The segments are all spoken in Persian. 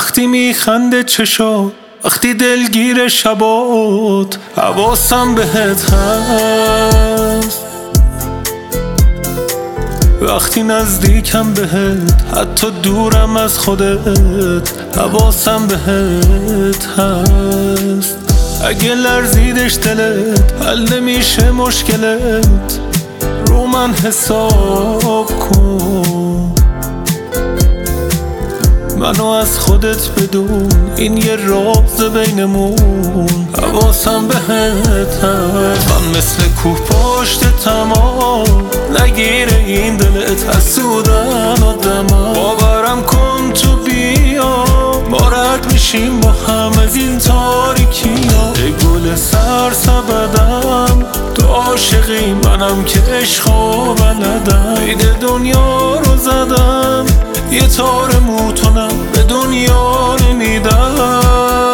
وقتی میخنده چشات، وقتی دلگیر شبات، حواسم بهت هست. وقتی نزدیکم بهت، حتی دورم از خودت، حواسم بهت هست. اگه لرزیدش دلت، حل نمیشه مشکلت، رو من حساب کن. منو از خودت بدون، این یه راز بینمون، حواسم بهت هست. من مثل کوه پشتتم، نگیره این دلت حسودن آدمم. باورم کن تو بیا، ما رد میشیم با هم از این تاریکیا. ای گل سرسبدم، تو عاشقی منم که عشقا بلدم. عید دنیا رو زدم، یه تار موتونم به دنیا نمیدم.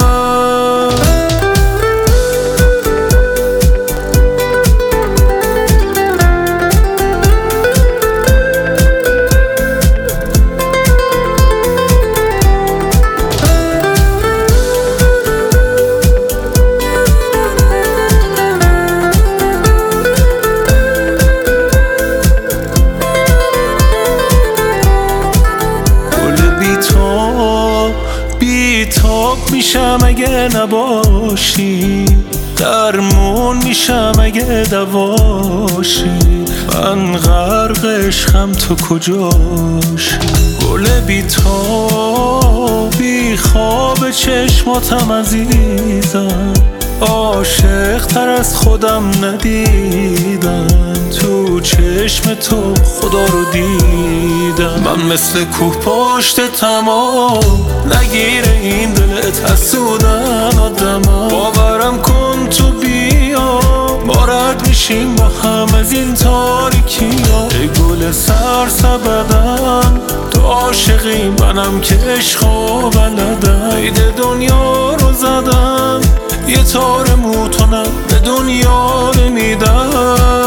بیتاب میشم اگه نباشی، درمون میشم اگه دواشی. من غرق عشقم، تو کجاشی؟ گل بیتاب بی خواب چشماتم عزیزم، عاشق تر از خودم ندیدم. تو چشم تو خدا رو دیدم. من مثل کوه پشتتم، نگیره این دلت حسودن آدمم. باورم کن تو بیا، ما رد میشیم با هم از این تاریکیا. ای گل سرسبدم، تو عاشقی منم که عشقا بلدم. عید دنیا رو زدم، یه تار موتونم به دنیا نمیدم.